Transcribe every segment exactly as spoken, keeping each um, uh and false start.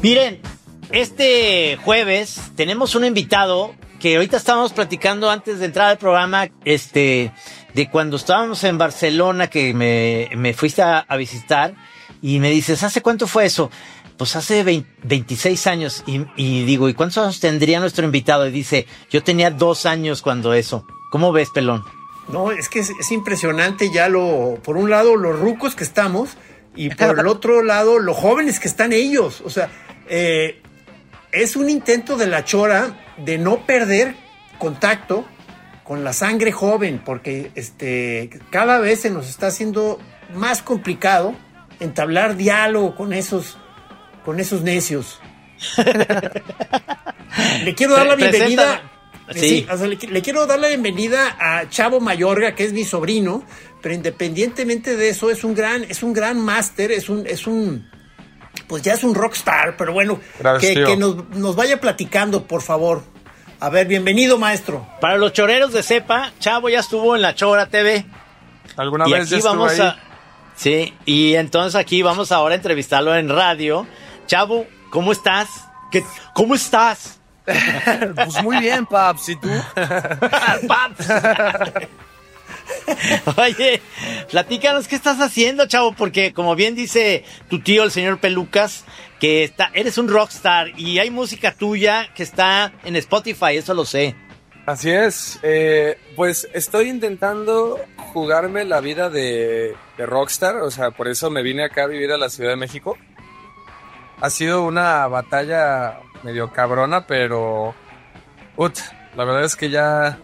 Miren, este jueves tenemos un invitado que ahorita estábamos platicando antes de entrar al programa, este, de cuando estábamos en Barcelona, que me, me fuiste a, a visitar, y me dices, ¿hace cuánto fue eso? Pues hace veinte, veintiséis años, y, y digo, ¿y cuántos años tendría nuestro invitado? Y dice, yo tenía dos años cuando eso. ¿Cómo ves, pelón? No, es que es, es impresionante ya lo, por un lado, los rucos que estamos, y por el otro lado, los jóvenes que están ellos. O sea, eh, es un intento de la Chora de no perder contacto con la sangre joven, porque este, cada vez se nos está haciendo más complicado entablar diálogo con esos, con esos necios. Le quiero dar la bienvenida. Sí. Sí, o sea, le, le quiero dar la bienvenida a Chavo Mayorga, que es mi sobrino, pero independientemente de eso, es un gran, es un gran máster, es un, es un, pues ya es un rockstar, pero bueno, Gracias, que, que nos, nos vaya platicando, por favor. A ver, bienvenido, maestro. Para los choreros de cepa, Chavo ya estuvo en la Chora T V. ¿Alguna y vez aquí ya vamos estuvo ahí? A, sí, y entonces aquí vamos ahora a entrevistarlo en radio. Chavo, ¿cómo estás? ¿Qué, ¿Cómo estás? Pues muy bien, Paps, ¿y tú? Paps. Oye, platícanos qué estás haciendo, Chavo, porque como bien dice tu tío, el señor Pelucas, que está, eres un rockstar y hay música tuya que está en Spotify, eso lo sé. Así es, eh, pues estoy intentando jugarme la vida de, de rockstar, o sea, por eso me vine acá a vivir a la Ciudad de México. Ha sido una batalla medio cabrona, pero ut, la verdad es que ya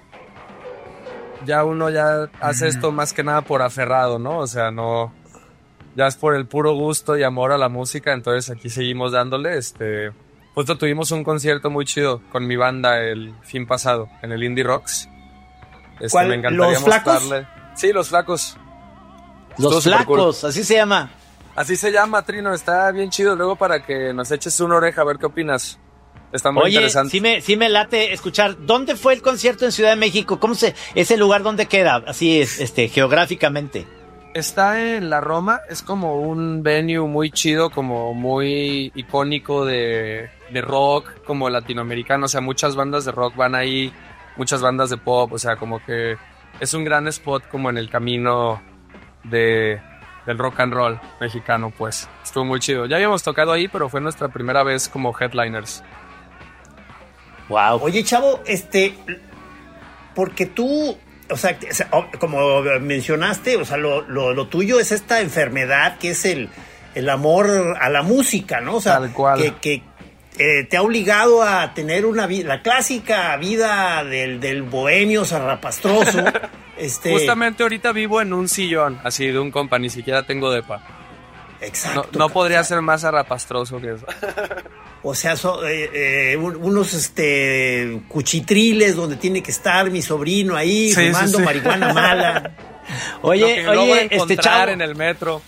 ya uno ya hace esto más que nada por aferrado, ¿no? O sea, no, ya es por el puro gusto y amor a la música, entonces aquí seguimos dándole. Este, justo tuvimos un concierto muy chido con mi banda el fin pasado en el Indie Rocks. Este, ¿Cuál? Me encantaría ¿Los Flacos? mostrarle. Sí, Los Flacos. Los Estuvo Flacos, supercool. así se llama. Así se llama, Trino, está bien chido. Luego para que nos eches una oreja a ver qué opinas. Está muy Oye, interesante. sí me, sí me late escuchar. ¿Dónde fue el concierto en Ciudad de México? ¿Cómo se, ese lugar dónde queda? Así es, este, geográficamente. Está en la Roma, es como un venue muy chido, como muy icónico de, de rock, como latinoamericano. O sea, muchas bandas de rock van ahí, muchas bandas de pop. O sea, como que es un gran spot como en el camino de... del rock and roll mexicano, pues. Estuvo muy chido. Ya habíamos tocado ahí, pero fue nuestra primera vez como headliners. Wow. Oye, Chavo, este, porque tú, o sea, como mencionaste, o sea, lo, lo, lo tuyo es esta enfermedad que es el, el amor a la música, ¿no? O sea, Tal cual. que, que eh, te ha obligado a tener una vida, la clásica vida del, del bohemio zarrapastroso. Este... Justamente ahorita vivo en un sillón, así de un compa, ni siquiera tengo depa. Exacto. No, no podría ser más zarrapastroso que eso. O sea, so, eh, eh, unos este cuchitriles donde tiene que estar mi sobrino ahí, sí, fumando sí, sí. marihuana mala. Oye, Lo que oye, este Chavo. en el metro.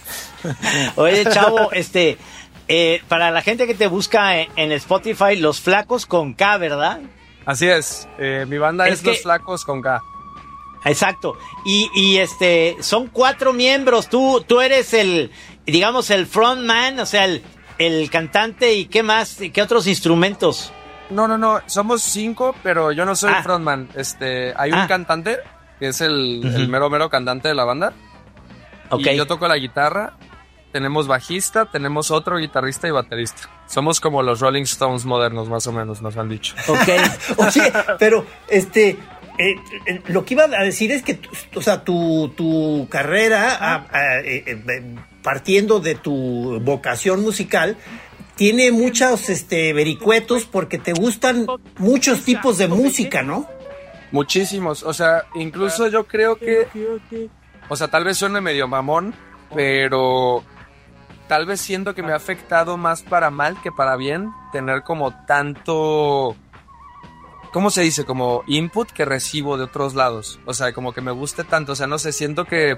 Oye, Chavo, este, eh, para la gente que te busca en, en Spotify, Los Flacos con K, ¿verdad? Así es. Eh, mi banda es, Es es que... Los Flacos con K. Exacto. Y, y este, son cuatro miembros. Tú, tú eres el, digamos, el frontman, o sea, el, el cantante. ¿Y qué más? ¿Qué otros instrumentos? No, no, no. Somos cinco, pero yo no soy Ah. frontman. Este, hay un Ah. cantante que es el, Uh-huh. el mero mero cantante de la banda. Ok. Y yo toco la guitarra. Tenemos bajista, tenemos otro guitarrista y baterista. Somos como los Rolling Stones modernos, más o menos, nos han dicho. Ok. Oye, pero este eh, eh, lo que iba a decir es que, o sea, tu, tu carrera, a, a, eh, eh, partiendo de tu vocación musical, tiene muchos este, vericuetos porque te gustan muchos tipos de música, ¿no? Muchísimos. O sea, incluso yo creo que... O sea, tal vez suene medio mamón, pero tal vez siento que me ha afectado más para mal que para bien tener como tanto... ¿Cómo se dice? Como input que recibo de otros lados. O sea, como que me guste tanto. O sea, no sé, siento que...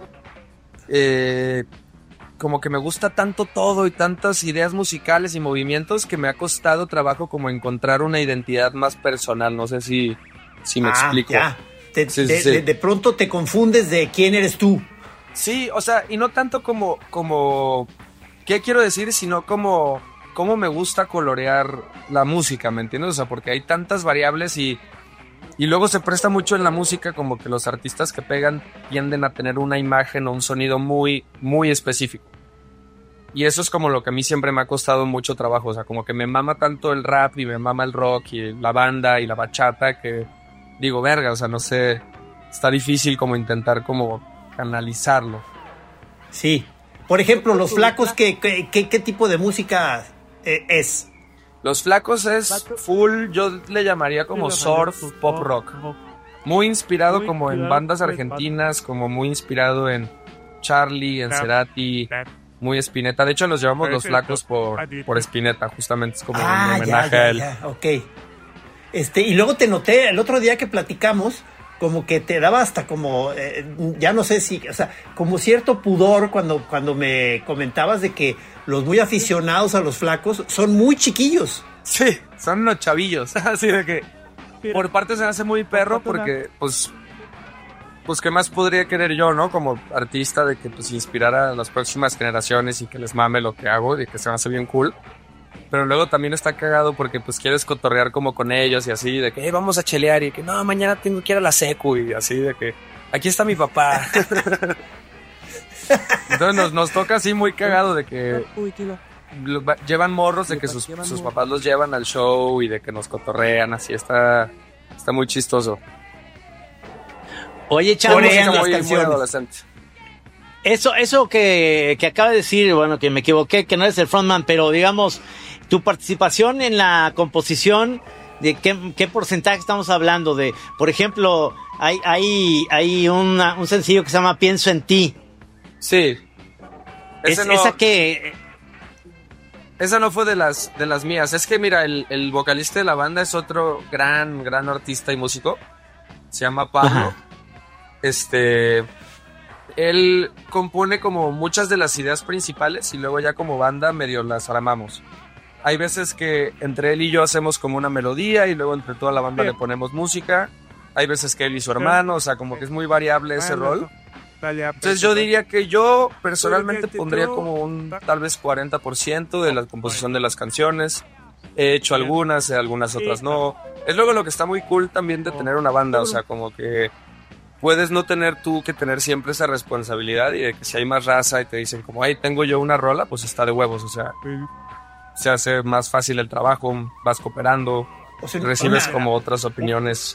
Eh, como que me gusta tanto todo y tantas ideas musicales y movimientos que me ha costado trabajo como encontrar una identidad más personal. No sé si, si me ah, explico. Ya. Te, Sí, de, sí, sí. de, de pronto te confundes de quién eres tú. Sí, o sea, y no tanto como, como, ¿qué quiero decir? Sino como cómo me gusta colorear la música, ¿me entiendes? O sea, porque hay tantas variables y, y luego se presta mucho en la música como que los artistas que pegan tienden a tener una imagen o un sonido muy, muy específico. Y eso es como lo que a mí siempre me ha costado mucho trabajo, o sea, como que me mama tanto el rap y me mama el rock y la banda y la bachata que digo, verga, o sea, no sé, está difícil como intentar como canalizarlo. Sí. Por ejemplo, Los Flacos, ¿qué, qué, qué, qué tipo de música eh, es? Los Flacos es full, yo le llamaría como surf pop rock. Muy inspirado como en bandas argentinas, como muy inspirado en Charlie, en Cerati, muy Spinetta. De hecho, los llamamos Los Flacos por, por Spinetta, justamente es como ah, un homenaje ya, ya, a él. Ya, ok. Este, y luego te noté el otro día que platicamos, como que te daba hasta como, eh, ya no sé si, o sea, como cierto pudor cuando, cuando me comentabas de que los muy aficionados a Los Flacos son muy chiquillos. Sí, son unos chavillos, así de que por parte se me hace muy perro porque, pues, pues, ¿qué más podría querer yo, no? Como artista de que, pues, inspirar a las próximas generaciones y que les mame lo que hago y que se me hace bien cool. Pero luego también está cagado porque pues quieres cotorrear como con ellos y así, de que hey, vamos a chelear y que no, mañana tengo que ir a la secu y así de que aquí está mi papá. Entonces nos, nos toca así muy cagado de que lo, llevan morros de que sus, sus papás los llevan al show y de que nos cotorrean, así está, está muy chistoso. Oye, Chavo, muy, muy adolescente. Eso, eso que, que acaba de decir, bueno, que me equivoqué, que no eres el frontman, pero digamos, tu participación en la composición, ¿de qué, qué porcentaje estamos hablando? De, por ejemplo, hay, hay, hay una, un sencillo que se llama Pienso en ti. Sí. Es, no, esa que... Esa no fue de las, de las mías. Es que mira, el, el vocalista de la banda es otro gran, gran artista y músico. Se llama Pablo. Ajá. Este... Él compone como muchas de las ideas principales y luego ya como banda medio las armamos. Hay veces que entre él y yo hacemos como una melodía y luego entre toda la banda le ponemos música. Hay veces que él y su hermano, o sea, como que es muy variable ese rol. Entonces yo diría que yo personalmente pondría como un tal vez cuarenta por ciento de la composición de las canciones. He hecho algunas, algunas otras no. Es luego lo que está muy cool también de tener una banda, o sea, como que puedes no tener tú que tener siempre esa responsabilidad y de que si hay más raza y te dicen como, hey, tengo yo una rola, pues está de huevos, o sea, se hace más fácil el trabajo, vas cooperando, o sea, recibes una, como otras opiniones.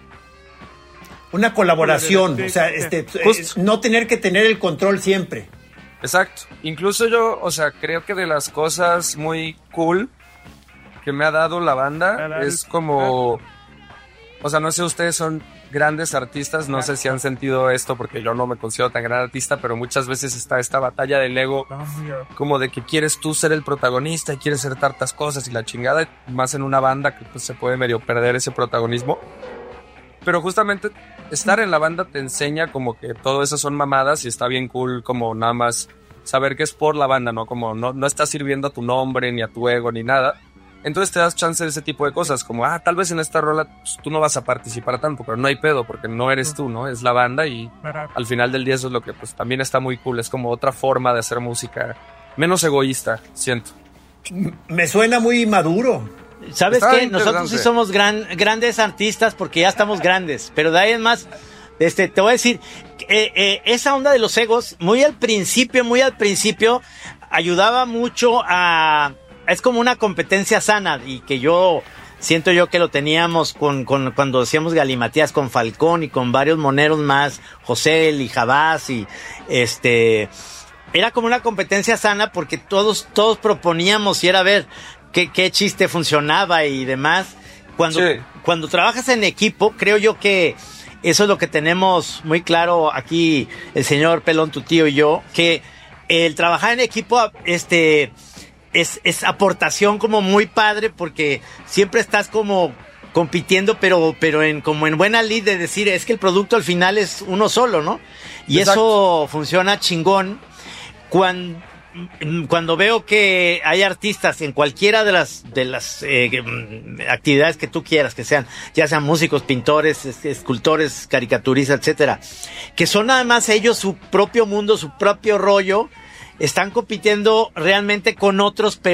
Una colaboración, o sea, este, Just, no tener que tener el control siempre. Exacto, incluso yo, o sea, creo que de las cosas muy cool que me ha dado la banda es como, o sea, no sé, ustedes son grandes artistas, no sé si han sentido esto porque yo no me considero tan gran artista, pero muchas veces está esta batalla del ego como de que quieres tú ser el protagonista y quieres hacer tantas cosas y la chingada, más en una banda que pues se puede medio perder ese protagonismo, pero justamente estar en la banda te enseña como que todo eso son mamadas y está bien cool como nada más saber que es por la banda, ¿no? Como no, no estás sirviendo a tu nombre ni a tu ego ni nada. Entonces te das chance de ese tipo de cosas, como, ah, tal vez en esta rola pues, tú no vas a participar tanto, pero no hay pedo, porque no eres tú, ¿no? Es la banda y al final del día eso es lo que pues también está muy cool, es como otra forma de hacer música menos egoísta, siento. Me suena muy maduro. ¿Sabes qué? Nosotros sí somos gran, grandes artistas porque ya estamos grandes, pero de ahí en más, este, te voy a decir, eh, eh, esa onda de los egos, muy al principio, muy al principio, ayudaba mucho a... Es como una competencia sana y que yo siento yo que lo teníamos con, con cuando hacíamos galimatías con Falcón y con varios moneros más, José y Jabás y este era como una competencia sana porque todos todos proponíamos y era ver qué qué chiste funcionaba y demás. Cuando sí. Cuando trabajas en equipo, creo yo que eso es lo que tenemos muy claro aquí el señor Pelón, tu tío y yo, que el trabajar en equipo este Es, es aportación como muy padre porque siempre estás como compitiendo, pero, pero en, como en buena lid de decir, es que el producto al final es uno solo, ¿no? Y exacto. Eso funciona chingón. Cuando, cuando veo que hay artistas en cualquiera de las, de las eh, actividades que tú quieras, que sean, ya sean músicos, pintores, escultores, caricaturistas, etcétera, que son además ellos su propio mundo, su propio rollo, están compitiendo realmente con otros, pero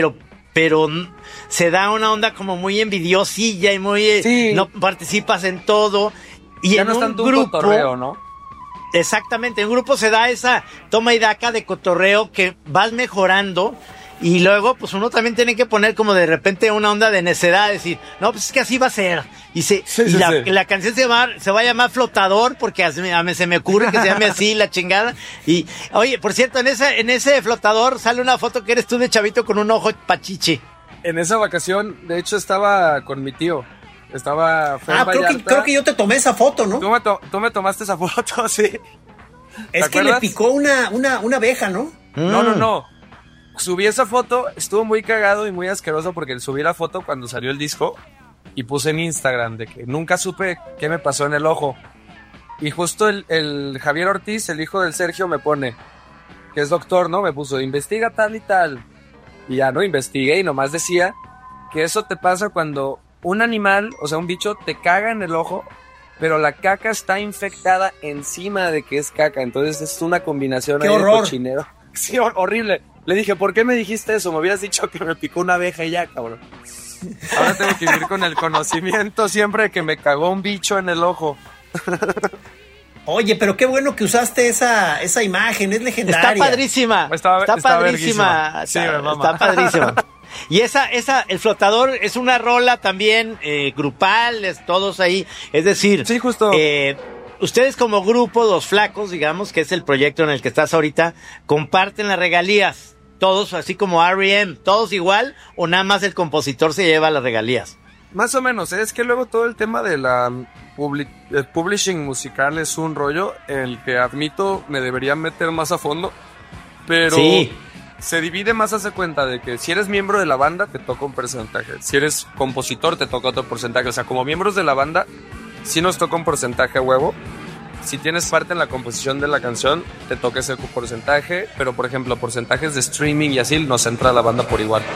pero se da una onda como muy envidiosilla y muy... Sí. No participas en todo. Y ya en no es un tanto un grupo... cotorreo, ¿no? Exactamente, en un grupo se da esa toma y daca de cotorreo que vas mejorando y luego pues uno también tiene que poner como de repente una onda de necedad, decir, no, pues es que así va a ser. Y, se, Sí, y sí, la, sí. la canción se va, se va a llamar Flotador porque así me- a mí se me ocurre que se llame así la chingada. Y oye, por cierto, en ese, en ese Flotador sale una foto que eres tú de chavito con un ojo pachiche. En esa vacación, de hecho, estaba con mi tío. Estaba... fue en Ah, creo que, Vallarta. creo que yo te tomé esa foto, ¿no? Tú me, to- tú me tomaste esa foto, sí. Es que acuerdas? le picó una, una, una abeja, ¿no? No, no, Mm. no. Subí esa foto, estuvo muy cagado y muy asqueroso porque subí la foto cuando salió el disco y puse en Instagram de que nunca supe qué me pasó en el ojo. Y justo el, el Javier Ortiz, el hijo del Sergio, me pone, que es doctor, ¿no? Me puso, investiga tal y tal. Y ya, ¿no? Investigué y nomás decía que eso te pasa cuando un animal, o sea, un bicho, te caga en el ojo, pero la caca está infectada encima de que es caca. Entonces es una combinación ¡Qué ahí de horror! cochinero. Sí, hor- horrible. Le dije, ¿por qué me dijiste eso? Me hubieras dicho que me picó una abeja y ya, cabrón. Ahora tengo que vivir con el conocimiento siempre de que me cagó un bicho en el ojo. Oye, pero qué bueno que usaste esa, esa imagen, es Está legendaria. padrísima. Está- está está padrísima. verguísima. Sí, está, me mama. está padrísima. Y esa, esa, el Flotador es una rola también eh, grupal, es todos ahí. Es decir, Sí, justo. eh, ustedes como grupo, Los Flacos, digamos, que es el proyecto en el que estás ahorita, comparten las regalías. Todos, así como R E M, todos igual, o nada más el compositor se lleva las regalías. Más o menos, ¿eh? Es que luego todo el tema de la publi- el publishing musical es un rollo en el que admito me debería meter más a fondo, pero Sí. se divide más, hace cuenta de que si eres miembro de la banda te toca un porcentaje, si eres compositor te toca otro porcentaje, o sea, como miembros de la banda sí nos toca un porcentaje a huevo. Si tienes parte en la composición de la canción, te toca ese porcentaje, pero por ejemplo, porcentajes de streaming y así nos entra la banda por igual.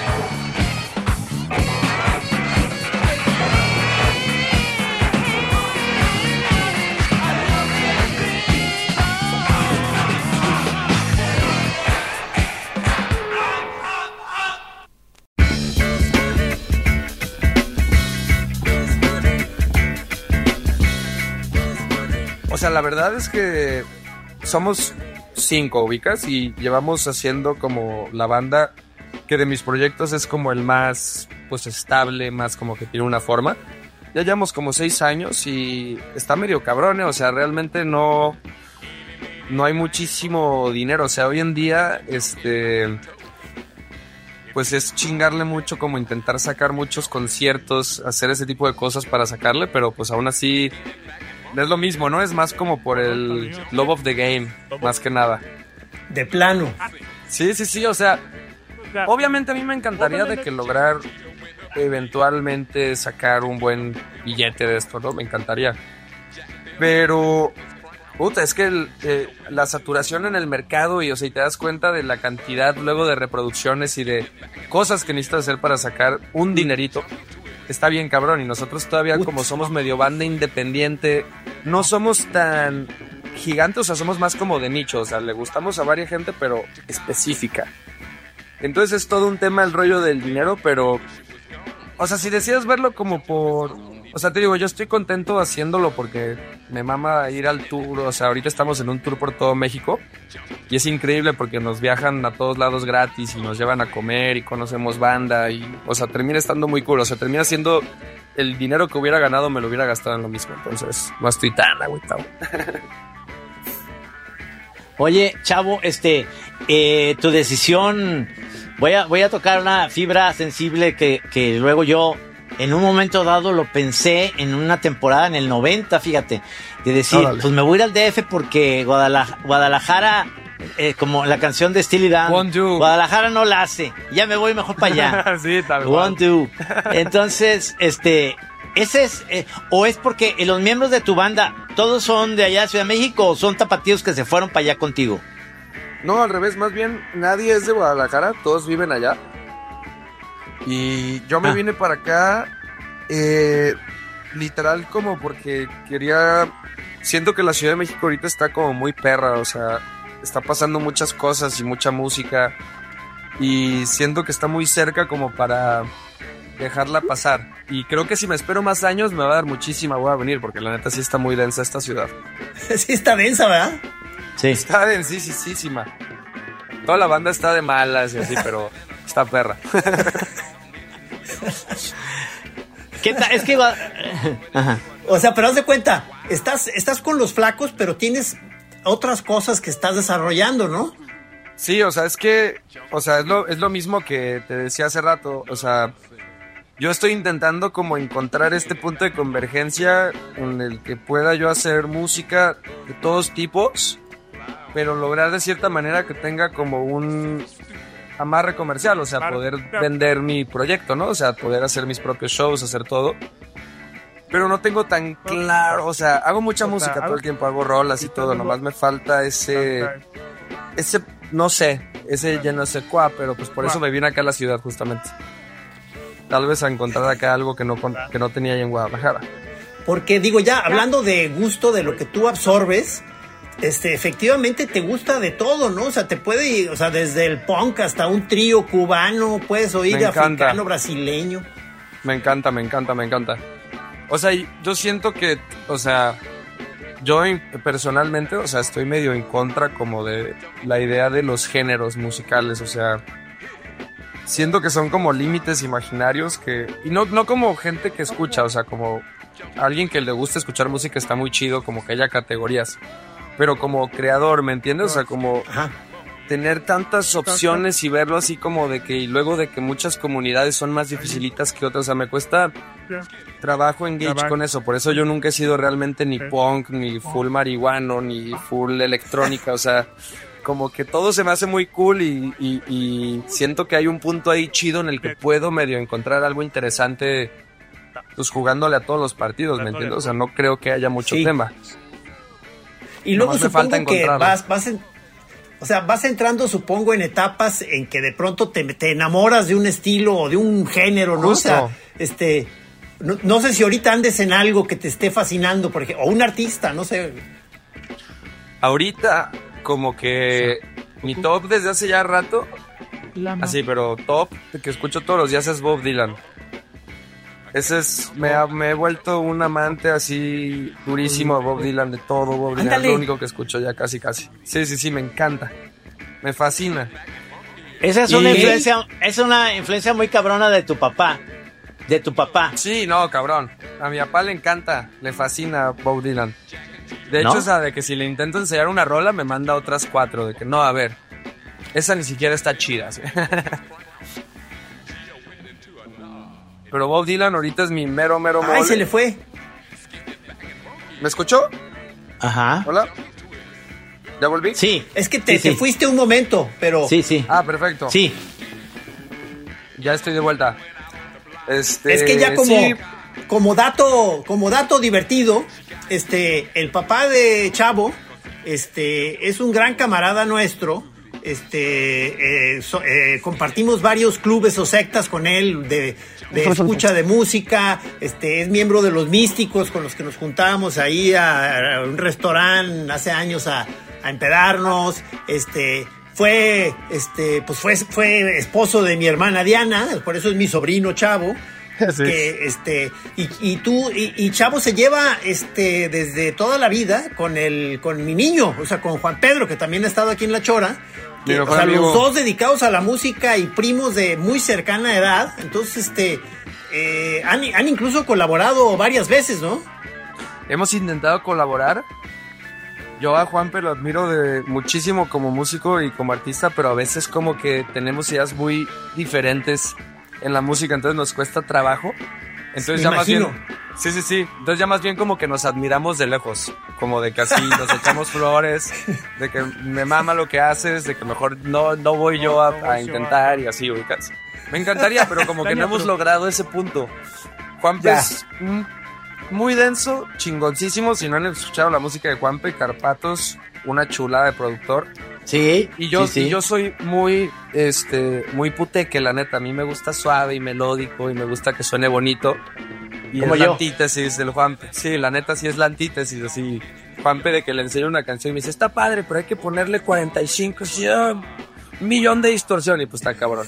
O sea, la verdad es que somos cinco, ubicas, y llevamos haciendo como la banda que de mis proyectos es como el más, pues, estable, más como que tiene una forma. Ya llevamos como seis años y está medio cabrón, ¿eh? O sea, realmente no, no hay muchísimo dinero. O sea, hoy en día, este, pues es chingarle mucho, como intentar sacar muchos conciertos, hacer ese tipo de cosas para sacarle, pero pues aún así es lo mismo, ¿no? Es más como por el love of the game, más que nada. De plano. Sí, sí, sí, o sea, obviamente a mí me encantaría de que lograr eventualmente sacar un buen billete de esto, ¿no? Me encantaría. Pero, puta, es que el, eh, la saturación en el mercado y, o sea, y te das cuenta de la cantidad luego de reproducciones y de cosas que necesitas hacer para sacar un dinerito, está bien cabrón. Y nosotros todavía, como somos medio banda independiente, no somos tan gigantes, o sea, somos más como de nicho, o sea, le gustamos a varias gente, pero específica. Entonces es todo un tema el rollo del dinero, pero, o sea, si decides verlo como por, o sea, te digo, yo estoy contento haciéndolo porque me mama ir al tour, o sea, ahorita estamos en un tour por todo México y es increíble porque nos viajan a todos lados gratis y nos llevan a comer y conocemos banda y, o sea, termina estando muy cool, o sea, termina siendo el dinero que hubiera ganado me lo hubiera gastado en lo mismo, entonces no estoy tan agüitado. Oye, chavo, este, eh, tu decisión, voy a, voy a tocar una fibra sensible que, que luego yo, en un momento dado, lo pensé en una temporada en el noventa, fíjate, de decir, Órale. pues me voy a ir al D F porque Guadalajara, Guadalajara eh, como la canción de Steely Dan, Won't do. Guadalajara no la hace, ya me voy mejor para allá. Sí, tal cual. Won't do. Entonces, este, ese es, eh, o es porque eh, los miembros de tu banda, todos son de allá de Ciudad de México o son tapatíos que se fueron para allá contigo. No, al revés, más bien nadie es de Guadalajara, todos viven allá. Y yo me Ah. vine para acá, eh, literal como porque quería, siento que la Ciudad de México ahorita está como muy perra, o sea, está pasando muchas cosas y mucha música. y siento que está muy cerca como para dejarla pasar. Y creo que si me espero más años me va a dar muchísima hueva venir, porque la neta sí está muy densa esta ciudad. Sí está densa, ¿verdad? Sí. Está densísima. Toda la banda está de malas y así, pero está perra. ¿Qué tal? Es que va... Ajá. O sea, pero haz de cuenta, estás, estás con los flacos, pero tienes otras cosas que estás desarrollando, ¿no? Sí, o sea, es que, o sea, es lo, es lo mismo que te decía hace rato, o sea, yo estoy intentando como encontrar este punto de convergencia en el que pueda yo hacer música de todos tipos, pero lograr de cierta manera que tenga como un amarre comercial, o sea, poder vender mi proyecto, ¿no? O sea, poder hacer mis propios shows, hacer todo. Pero no tengo tan claro, o sea, hago mucha música todo el tiempo, hago rolas y todo, nomás me falta ese, ese, no sé, ese ya no sé cuá, pero pues por eso me vine acá a la ciudad justamente. Tal vez a encontrar acá algo que no, que no tenía ahí en Guadalajara. Porque digo, ya hablando de gusto, de lo que tú absorbes, este, efectivamente te gusta de todo, ¿no? O sea, te puede ir, o sea, desde el punk hasta un trío cubano, puedes oír africano, brasileño. Me encanta, me encanta, me encanta. O sea, yo siento que, o sea, yo personalmente, o sea, estoy medio en contra como de la idea de los géneros musicales, o sea, siento que son como límites imaginarios que, y no, no como gente que escucha, o sea, como alguien que le gusta escuchar música está muy chido, como que haya categorías, pero como creador, ¿me entiendes? O sea, como... Ajá. Tener tantas opciones y verlo así como de que, y luego de que muchas comunidades son más dificilitas que otras, o sea, me cuesta trabajo engage con eso, por eso yo nunca he sido realmente ni punk, ni full marihuano, ni full electrónica, o sea, como que todo se me hace muy cool y, y, y siento que hay un punto ahí chido en el que puedo medio encontrar algo interesante, pues jugándole a todos los partidos, ¿me entiendes? O sea, no creo que haya mucho sí. tema. Y luego Nomás supongo que vas, vas en... O sea, vas entrando, supongo, en etapas en que de pronto te, te enamoras de un estilo o de un género, ¿no? Justo. O sea, este, no, no sé si ahorita andes en algo que te esté fascinando, por ejemplo, o un artista, no sé. Ahorita, como que mi top desde hace ya rato, así, pero top que escucho todos los días es Bob Dylan. Ese es, me, ha, me he vuelto un amante así durísimo de Bob Dylan, de todo Bob Dylan, Ándale. Es lo único que escucho ya casi casi. Sí, sí, sí, me encanta, me fascina. Esa es una influencia, es una influencia muy cabrona de tu papá, de tu papá. Sí, no, cabrón, a mi papá le encanta, le fascina Bob Dylan. De hecho, ¿no? O sea, de que si le intento enseñar una rola me manda otras cuatro, de que no, a ver, esa ni siquiera está chida, ¿sí? Pero Bob Dylan ahorita es mi mero, mero mole. ¡Ay, se le fue! ¿Me escuchó? Ajá. ¿Hola? ¿Ya volví? Sí. Es que te, sí, te sí. fuiste un momento, pero... Sí, sí. Ah, perfecto. Sí. Ya estoy de vuelta. Este... Es que ya como, sí. como dato, como dato divertido, este, el papá de Chavo, este, es un gran camarada nuestro. Este eh, so, eh, compartimos varios clubes o sectas con él de, de escucha de música, este es miembro de los Místicos con los que nos juntábamos ahí a, a un restaurante hace años a, a empedarnos, este fue este pues fue fue esposo de mi hermana Diana, por eso es mi sobrino Chavo. Sí. Que este y, y tú y, y Chavo se lleva este desde toda la vida con el con mi niño, o sea, con Juan Pedro, que también ha estado aquí en La Chora, que, o sea, amigo. Los dos dedicados a la música y primos de muy cercana edad. Entonces este eh, han, han incluso colaborado varias veces, ¿no? Hemos intentado colaborar. Yo a Juanpe lo admiro de muchísimo como músico y como artista, pero a veces como que tenemos ideas muy diferentes en la música, entonces nos cuesta trabajo. Entonces Me ya imagino. más bien, sí, sí, sí. Entonces ya más bien como que nos admiramos de lejos, como de que así nos echamos flores, de que me mama lo que haces, de que mejor no, no voy yo a, a intentar y así, ubicas. Me encantaría, pero como que no hemos logrado ese punto. Juanpe es muy denso, chingoncísimo. Si no han escuchado la música de Juanpe, Carpatos, una chulada de productor. Sí, y yo, sí, sí. Y yo soy muy, este, muy puteque, la neta. A mí me gusta suave y melódico y me gusta que suene bonito. Y Como es yo. la antítesis del Juanpe. Sí, la neta sí es la antítesis, así. Juanpe de que le enseño una canción y me dice, está padre, pero hay que ponerle cuarenta y cinco. Así, ah, millón de distorsión y pues está cabrón.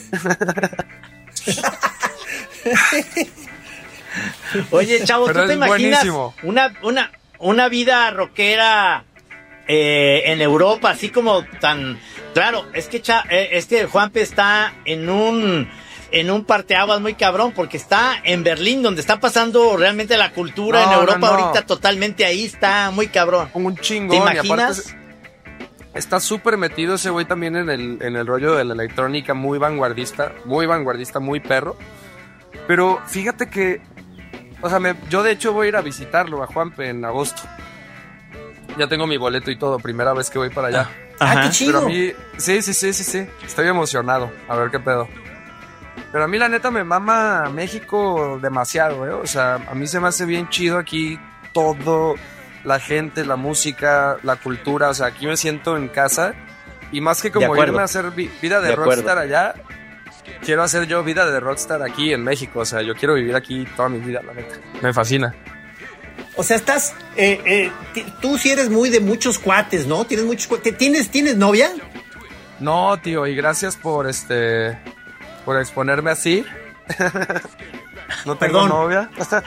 Oye, chavo, Pero ¿tú te es imaginas buenísimo. una, una, una vida rockera eh, en Europa, así como tan... Claro, es que, cha, eh, es que Juanpe está en un... en un parteaguas muy cabrón, porque está en Berlín, donde está pasando realmente la cultura No, en Europa no, no. ahorita, totalmente ahí está muy cabrón. Un ¿Te chingón. imaginas? Y aparte está súper metido ese güey también en el, en el rollo de la electrónica, muy vanguardista, muy vanguardista, muy perro. Pero fíjate que, o sea, me, yo de hecho voy a ir a visitarlo a Juanpe en agosto. Ya tengo mi boleto y todo, primera vez que voy para allá. Ah, Ajá. qué chido. Pero a mí, sí, sí, sí, sí, sí, estoy emocionado, a ver qué pedo. Pero a mí la neta me mama México demasiado, ¿eh? O sea, a mí se me hace bien chido aquí todo, la gente, la música, la cultura, o sea, aquí me siento en casa. Y más que como acuerdo. irme a hacer vi- vida de, De acuerdo. rockstar allá, quiero hacer yo vida de rockstar aquí en México. O sea, yo quiero vivir aquí toda mi vida, la neta. Me fascina. O sea, estás, eh, eh, ti- tú sí eres muy de muchos cuates, ¿no? Tienes muchos cuates. ¿Tienes, ¿Tienes novia? No, tío, y gracias por este, por exponerme así. No tengo Perdón. novia.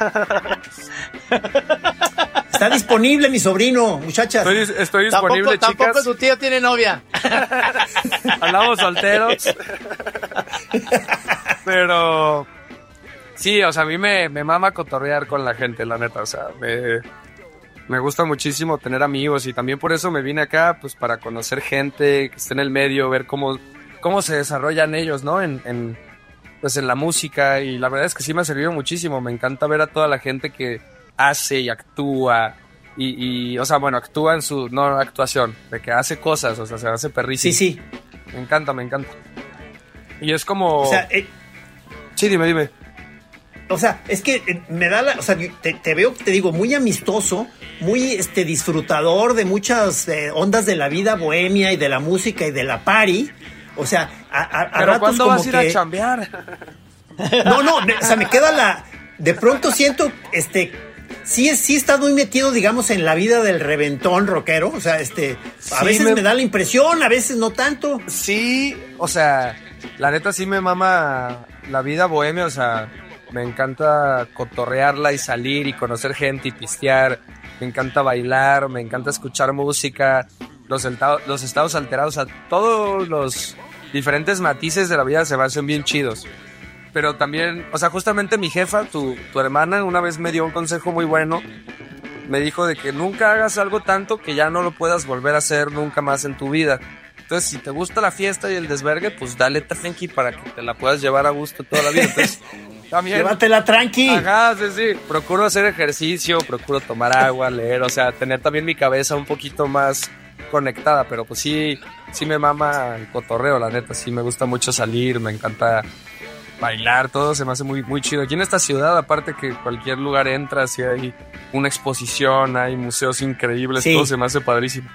Está disponible mi sobrino, muchachas. Estoy, estoy Tampoco, disponible, tampoco chicas. tu tío tiene novia. Andamos solteros. Pero sí, o sea, a mí me, me mama cotorrear con la gente, la neta. O sea, me, me gusta muchísimo tener amigos y también por eso me vine acá, pues para conocer gente que esté en el medio, ver cómo, cómo se desarrollan ellos, ¿no? En, en, pues en la música, y la verdad es que sí me ha servido muchísimo. Me encanta ver a toda la gente que hace y actúa. Y, y, o sea, bueno, actúa en su, no actuación, de que hace cosas, o sea, se hace perrísimo. Sí, sí. Me encanta, me encanta. Y es como... O sea, eh, Sí, dime, dime. o sea, es que eh, me da la, o sea, te, te veo, te digo, muy amistoso, muy este disfrutador de muchas eh, ondas de la vida bohemia y de la música y de la party. O sea, a, a, a Pero ratos ¿cuándo como vas a ir que... a chambear? No, no, me- o sea, me queda la... De pronto siento, este... Sí, es- sí estás muy metido, digamos, en la vida del reventón rockero. O sea, este... A Sí, veces me- me... da la impresión, a veces no tanto. Sí, o sea, la neta sí me mama la vida bohemia, o sea, me encanta cotorrearla y salir y conocer gente y pistear, me encanta bailar, me encanta escuchar música, los, elta- los estados alterados, o sea, todos los diferentes matices de la vida se me hacen bien chidos. Pero también, o sea, justamente mi jefa, tu, tu hermana, una vez me dio un consejo muy bueno. Me dijo de que nunca hagas algo tanto que ya no lo puedas volver a hacer nunca más en tu vida. Entonces, si te gusta la fiesta y el desvergue, pues dale tranqui para que te la puedas llevar a gusto toda la vida. Entonces, también... Llévatela tranqui. Ajá, sí, sí. Procuro hacer ejercicio, procuro tomar agua, leer, o sea, tener también mi cabeza un poquito más conectada, pero pues sí, sí me mama el cotorreo, la neta, sí me gusta mucho salir, me encanta bailar, todo se me hace muy, muy chido. Aquí en esta ciudad, aparte que cualquier lugar entras, si hay una exposición, hay museos increíbles, Sí. todo se me hace padrísimo.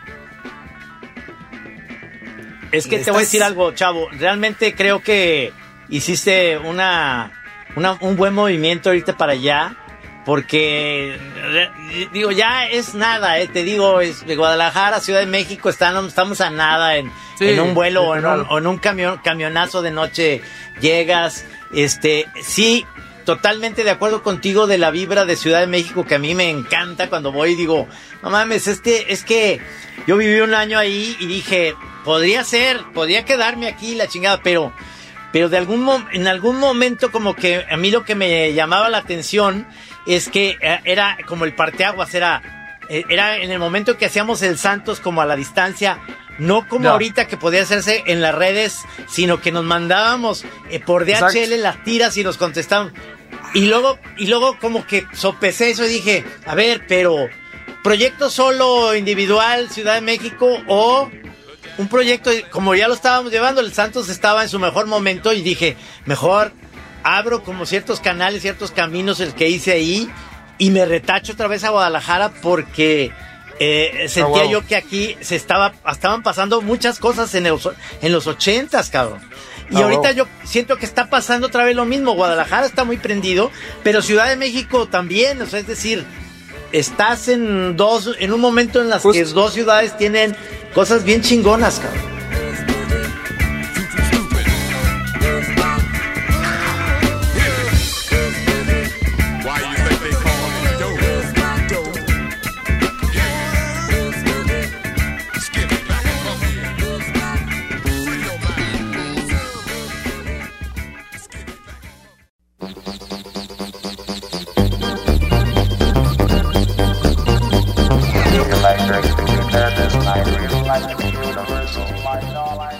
Es que te Estás- voy a decir algo, chavo. Realmente creo que hiciste una, una un buen movimiento ahorita para allá. Porque, re- digo, ya es nada, eh, te digo, es de Guadalajara, Ciudad de México, están, estamos a nada en, Sí, en un vuelo o en un, literal. o en un camión, camionazo de noche llegas. Este, sí, totalmente de acuerdo contigo de la vibra de Ciudad de México, que a mí me encanta cuando voy y digo, no mames, es que, es que yo viví un año ahí y dije, podría ser, podría quedarme aquí la chingada, pero, pero de algún mo- en algún momento como que a mí lo que me llamaba la atención es que eh, era como el parteaguas, era, eh, era en el momento que hacíamos el Santos como a la distancia, no como No. ahorita que podía hacerse en las redes, sino que nos mandábamos eh, por D H L Exacto. las tiras y nos contestaban. Y luego, y luego como que sopesé eso y dije, a ver, pero proyecto solo individual Ciudad de México o un proyecto, como ya lo estábamos llevando, el Santos estaba en su mejor momento y dije, mejor abro como ciertos canales, ciertos caminos el que hice ahí y me retacho otra vez a Guadalajara porque eh, sentía Ah, wow. yo que aquí se estaba, estaban pasando muchas cosas en los, en los ochentas, cabrón. Y Ah, ahorita wow. yo siento que está pasando otra vez lo mismo. Guadalajara está muy prendido, pero Ciudad de México también, o sea, es decir, estás en dos, en un momento en las Justo. que dos ciudades tienen cosas bien chingonas, cabrón.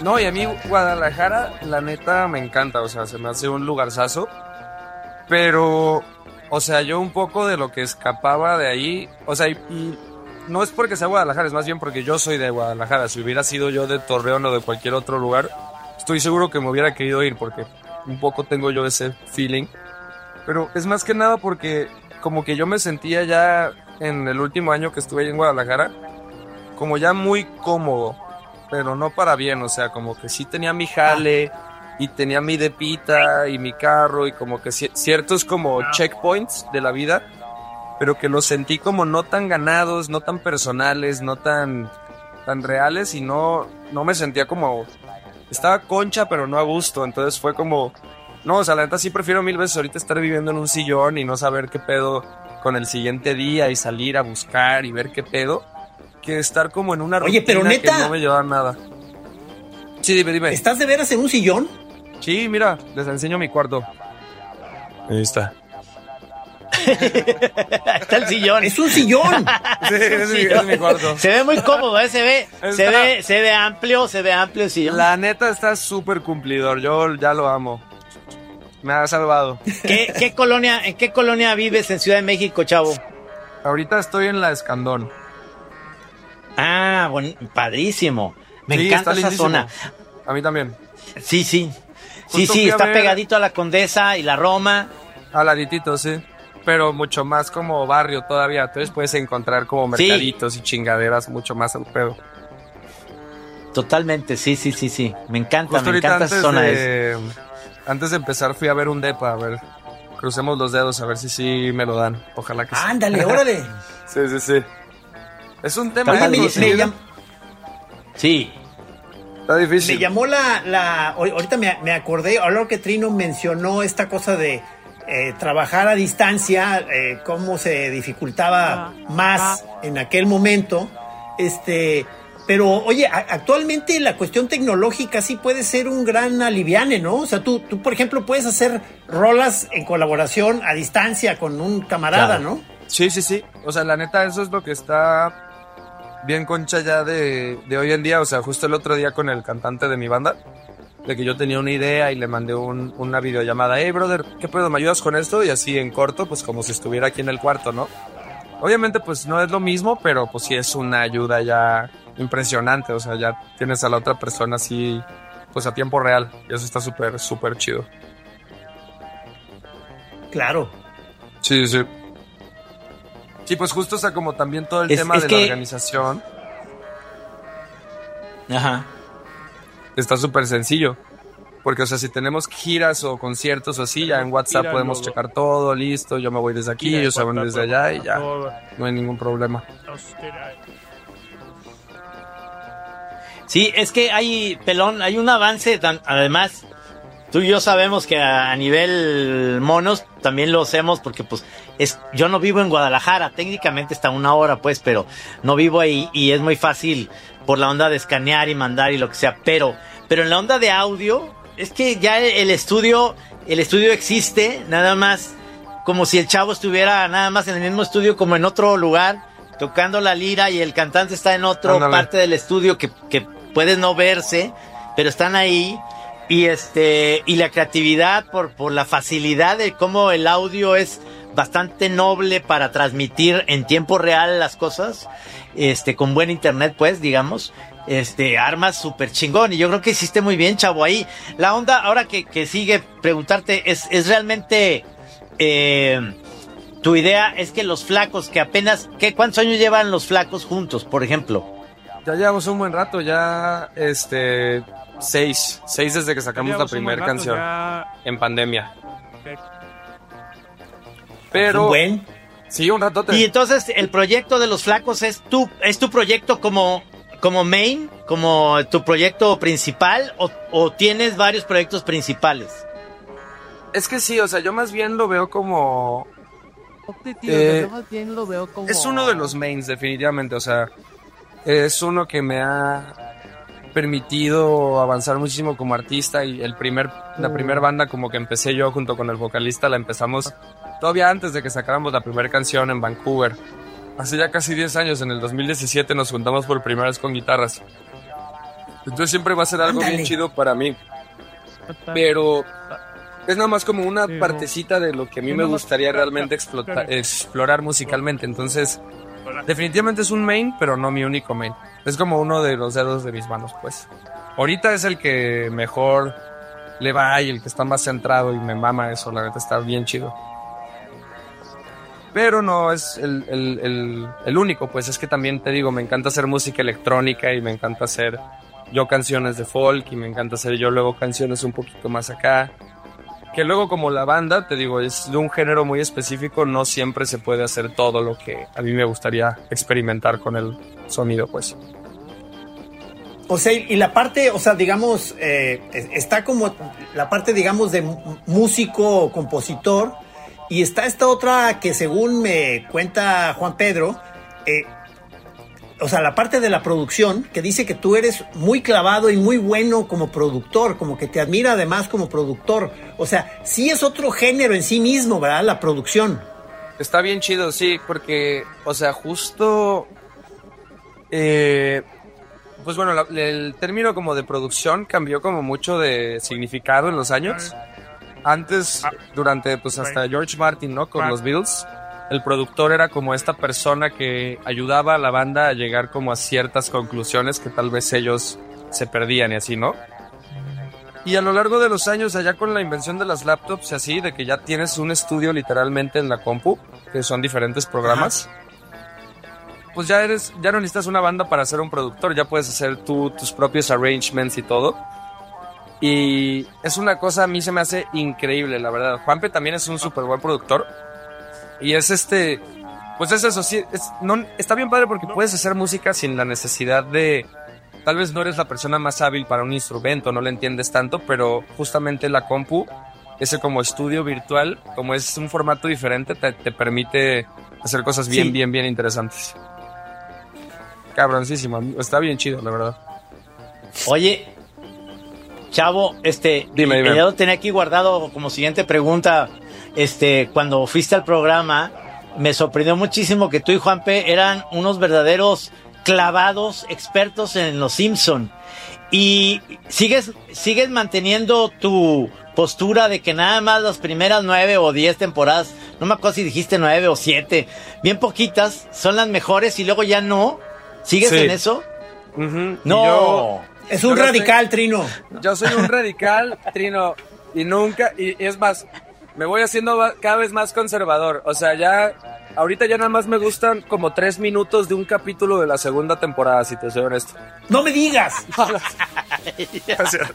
No, y a mí Guadalajara, la neta, me encanta, o sea, se me hace un lugarzazo. Pero, o sea, yo un poco de lo que escapaba de ahí, o sea, y, y no es porque sea Guadalajara, es más bien porque yo soy de Guadalajara. Si hubiera sido yo de Torreón o de cualquier otro lugar, estoy seguro que me hubiera querido ir porque un poco tengo yo ese feeling. Pero es más que nada porque como que yo me sentía ya en el último año que estuve ahí en Guadalajara, como ya muy cómodo, pero no para bien, o sea, como que sí tenía mi jale y tenía mi depita y mi carro y como que ci- ciertos como checkpoints de la vida, pero que los sentí como no tan ganados, no tan personales, no tan, tan reales y no, no me sentía como... Estaba concha, pero no a gusto, entonces fue como... No, o sea, la neta sí prefiero mil veces ahorita estar viviendo en un sillón y no saber qué pedo con el siguiente día y salir a buscar y ver qué pedo, que estar como en una rutina. Oye, pero neta, que no me lleva a nada. Sí, dime, dime. ¿estás de veras en un sillón? Sí, mira, les enseño mi cuarto. Ahí está. Está el sillón. Es un sillón. Sí, es, mi, es mi cuarto. Se ve muy cómodo, ¿eh? Se ve, Está- se ve, se ve amplio, se ve amplio el sillón. La neta está súper cumplidor, yo ya lo amo. Me ha salvado. ¿Qué, qué colonia, ¿En qué colonia vives en Ciudad de México, chavo? Ahorita estoy en la Escandón. Ah, buen- padrísimo. Me Sí, encanta está esa lindísimo. zona. A mí también. Sí, sí. Sí, Justo sí, fui a está ver- pegadito a la Condesa y la Roma. Al laditito, sí. Pero mucho más como barrio todavía. Entonces puedes encontrar como Sí. mercaditos y chingaderas mucho más al pedo. Totalmente, sí, sí, sí, sí. Me encanta, Justo me ahorita encanta antes esa zona. Es- de, antes de empezar fui a ver un depa, a ver. Crucemos los dedos a ver si sí me lo dan. Ojalá que sí. Ándale, órale. Sí, sí, sí. Es un tema Oye, Oye, de me, sí, me conseguir. llam- Sí. Está difícil. me llamó la, la... Ahorita me, me acordé, ahora que Trino mencionó esta cosa de eh, trabajar a distancia, eh, cómo se dificultaba más en aquel momento. Este... Pero, oye, a- actualmente la cuestión tecnológica sí puede ser un gran aliviane, ¿no? O sea, tú, tú, por ejemplo, puedes hacer rolas en colaboración a distancia con un camarada, Claro. ¿no? Sí, sí, sí. O sea, la neta, eso es lo que está bien concha ya de, de hoy en día. O sea, justo el otro día con el cantante de mi banda, de que yo tenía una idea y le mandé un, una videollamada. Hey, brother, ¿qué pedo? ¿Me ayudas con esto? Y así en corto, pues como si estuviera aquí en el cuarto, ¿no? Obviamente, pues no es lo mismo, pero pues sí es una ayuda ya impresionante. O sea, ya tienes a la otra persona así, pues a tiempo real. Y eso está súper, súper chido. Claro. Sí, sí. Sí, pues justo, o sea, como también todo el Es- tema es de que- la organización Ajá. está súper sencillo. Porque, o sea, si tenemos giras o conciertos o así, ya en WhatsApp Mira, podemos lo- checar todo, listo, yo me voy desde aquí, ellos se van desde allá y ya, no hay ningún problema. Sí, es que hay, pelón, hay un avance, tan- además, tú y yo sabemos que a, a nivel monos también lo hacemos porque pues es, yo no vivo en Guadalajara, técnicamente está a una hora pues, pero no vivo ahí y es muy fácil por la onda de escanear y mandar y lo que sea, pero, pero en la onda de audio, es que ya el, el estudio, el estudio existe, nada más como si el chavo estuviera nada más en el mismo estudio como en otro lugar, tocando la lira y el cantante está en otra Ándale. parte del estudio que, que puede no verse, pero están ahí. Y este y la creatividad por, por la facilidad de cómo el audio es bastante noble para transmitir en tiempo real las cosas, este con buen internet pues, digamos, este armas súper chingón y yo creo que hiciste muy bien, chavo, ahí. La onda ahora que, que sigue preguntarte es, es realmente eh, tu idea es que los flacos que apenas, ¿qué, ¿cuántos años llevan los flacos juntos, por ejemplo? Ya llevamos un buen rato, ya, este, seis, seis desde que sacamos la primera canción en pandemia. Pero, Un buen. sí, un ratote. Y entonces el proyecto de los flacos es tu, es tu proyecto como, como main, como tu proyecto principal, o, o tienes varios proyectos principales. Es que sí, o sea, yo más bien lo veo como... Tío, Eh, yo más bien lo veo como... Es uno de los mains, definitivamente, o sea, es uno que me ha permitido avanzar muchísimo como artista y el primer, la primera banda como que empecé yo junto con el vocalista, la empezamos todavía antes de que sacáramos la primera canción en Vancouver. Hace ya casi diez años, en el dos mil diecisiete nos juntamos por primera vez con guitarras. Entonces siempre va a ser algo Ándale. bien chido para mí. Pero es nada más como una Pero- partecita de lo que a mí me gustaría realmente explota- explorar musicalmente. Entonces, definitivamente es un main, pero no mi único main. Es como uno de los dedos de mis manos, pues. Ahorita es el que mejor le va y el que está más centrado y me mama eso, la neta está bien chido. Pero no es el, el, el, el único, pues es que también te digo, me encanta hacer música electrónica y me encanta hacer yo canciones de folk y me encanta hacer yo luego canciones un poquito más acá. Que luego como la banda, te digo, es de un género muy específico, no siempre se puede hacer todo lo que a mí me gustaría experimentar con el sonido, pues. O sea, y la parte, o sea, digamos, eh, está como la parte, digamos, de músico o compositor, y está esta otra que según me cuenta Juan Pedro, eh, o sea, la parte de la producción, que dice que tú eres muy clavado y muy bueno como productor, como que te admira además como productor. O sea, sí es otro género en sí mismo, ¿verdad? La producción. Está bien chido, sí, porque, o sea, justo... Eh, pues bueno, la- el término como de producción cambió como mucho de significado en los años. Antes, durante, pues hasta George Martin, ¿no? Con los Beatles, el productor era como esta persona que ayudaba a la banda a llegar como a ciertas conclusiones que tal vez ellos se perdían y así, ¿no? Y a lo largo de los años, allá con la invención de las laptops y así, de que ya tienes un estudio literalmente en la compu, que son diferentes programas, pues ya eres, ya no necesitas una banda para ser un productor, ya puedes hacer tú tus propios arrangements y todo. Y es una cosa, a mí se me hace increíble, la verdad. Juanpe también es un súper buen productor. Y es este, pues es eso, sí, es, no, está bien padre porque puedes hacer música sin la necesidad de, tal vez no eres la persona más hábil para un instrumento, no le entiendes tanto, pero justamente la compu, ese como estudio virtual, como es un formato diferente, te, te permite hacer cosas bien, Sí. bien, bien interesantes. Cabroncísimo, está bien chido, la verdad. Oye, Chavo, este, Dime, dime. ya lo tenía aquí guardado como siguiente pregunta. Este, cuando fuiste al programa, me sorprendió muchísimo que tú y Juanpe eran unos verdaderos clavados, expertos en los Simpson. Y sigues, sigues manteniendo tu postura de que nada más las primeras nueve o diez temporadas, no me acuerdo si dijiste nueve o siete, bien poquitas, son las mejores y luego ya no. ¿Sigues Sí. en eso? Ujú, y No. yo- Es un Yo no radical, Trino. Yo soy un radical, Trino, y nunca, y, y es más, me voy haciendo va- cada vez más conservador. O sea, ya, ahorita ya nada más me gustan como tres minutos de un capítulo de la segunda temporada, si te soy honesto. No me digas. O sea,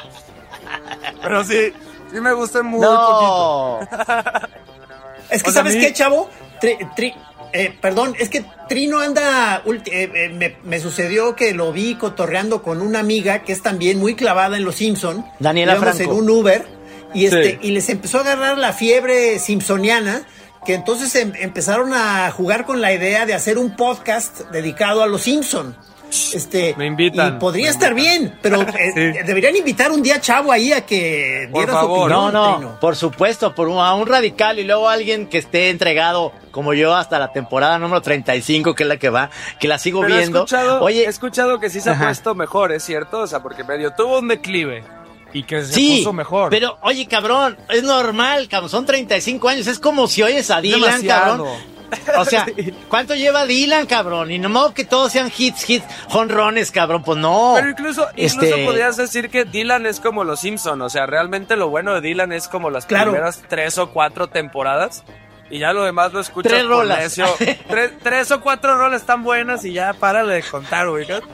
pero sí, sí me gustan muy poquito. No. Es que, O sea, ¿sabes a mí- qué, chavo? Tri- tri- eh, perdón, es que Trino anda... ulti- eh, eh, me, me sucedió que lo vi cotorreando con una amiga que es también muy clavada en los Simpson. Daniela Íbamos Franco. en un Uber y, este, Sí. y les empezó a agarrar la fiebre simpsoniana, que entonces em- empezaron a jugar con la idea de hacer un podcast dedicado a los Simpson. Este, Me invitan, y podría me estar invitan. bien, pero eh, Sí. deberían invitar un día a Chavo ahí a que Por diera su favor. opinión. No, no, Trino. por supuesto, por un, a un radical y luego alguien que esté entregado como yo hasta la temporada número treinta y cinco, que es la que va, que la sigo Pero he viendo. escuchado, Oye, he escuchado que sí se ha Ajá. puesto mejor, ¿es cierto? O sea, porque medio tuvo un declive y que se sí, puso mejor. pero oye, cabrón, es normal, cabrón, son treinta y cinco años, es como si oyes a Dylan, Demasiado. cabrón. O sea, ¿cuánto lleva Dylan, cabrón? Y no modo que todos sean hits, hits, jonrones, cabrón, pues no. Pero incluso, incluso Este- podrías decir que Dylan es como los Simpson, o sea, realmente lo bueno de Dylan es como las Claro. primeras tres o cuatro temporadas y ya lo demás lo escuchas Tres por rolas. necio. tres, tres o cuatro rolas tan buenas y ya párale de contar, güey. ¿no?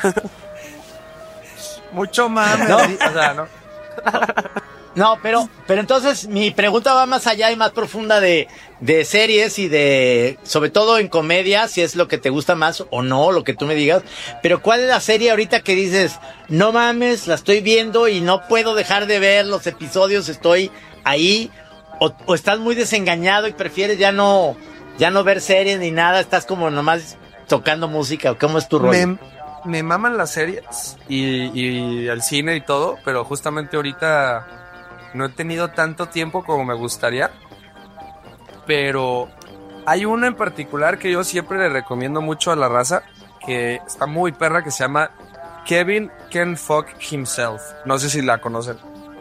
Mucho más, No. o sea, ¿no? No, pero, pero entonces mi pregunta va más allá y más profunda de, de series y de, sobre todo en comedia, si es lo que te gusta más o no, lo que tú me digas. Pero ¿cuál es la serie ahorita que dices, no mames, la estoy viendo y no puedo dejar de ver los episodios, estoy ahí? O, o estás muy desengañado y prefieres ya no, ya no ver series ni nada, estás como nomás tocando música, ¿cómo es tu rollo? Me, me maman las series y, y el cine y todo, pero justamente ahorita no he tenido tanto tiempo como me gustaría. Pero hay una en particular que yo siempre le recomiendo mucho a la raza, que está muy perra, que se llama Kevin Can Fuck Himself. No sé si la conocen.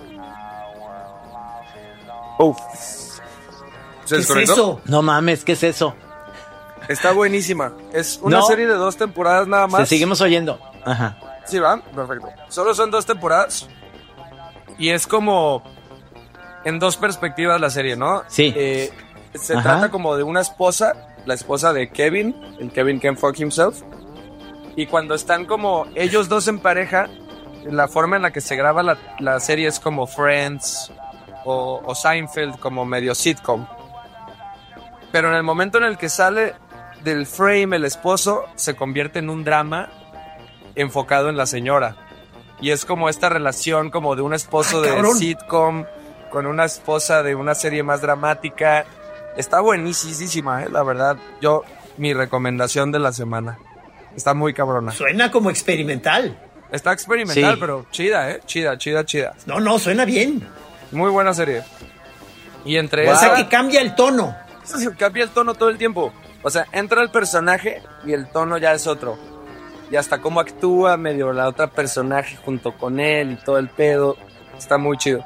Oh. ¿Se ¿Qué es desconectó? eso? No mames, ¿qué es eso? Está buenísima. Es una No. serie de dos temporadas nada Te más. seguimos oyendo. Ajá. Sí, va, perfecto. Solo son dos temporadas. Y es como en dos perspectivas la serie, ¿no? Sí. Eh, se Ajá. trata como de una esposa, la esposa de Kevin, el Kevin Can Fuck Himself. Y cuando están como ellos dos en pareja, la forma en la que se graba la, la serie es como Friends o, o Seinfeld, como medio sitcom. Pero en el momento en el que sale del frame el esposo, se convierte en un drama enfocado en la señora. Y es como esta relación como de un esposo Ah, de cabrón. sitcom con una esposa de una serie más dramática. Está buenísima, ¿eh? La verdad. Yo, mi recomendación de la semana. Está muy cabrona. Suena como experimental. Está experimental, Sí. pero chida, ¿eh? Chida, chida, chida. No, no, suena bien. Muy buena serie. Y entre O esa... sea que cambia el tono. Cambia el tono todo el tiempo. O sea, entra el personaje y el tono ya es otro. Y hasta cómo actúa medio la otra personaje junto con él y todo el pedo. Está muy chido.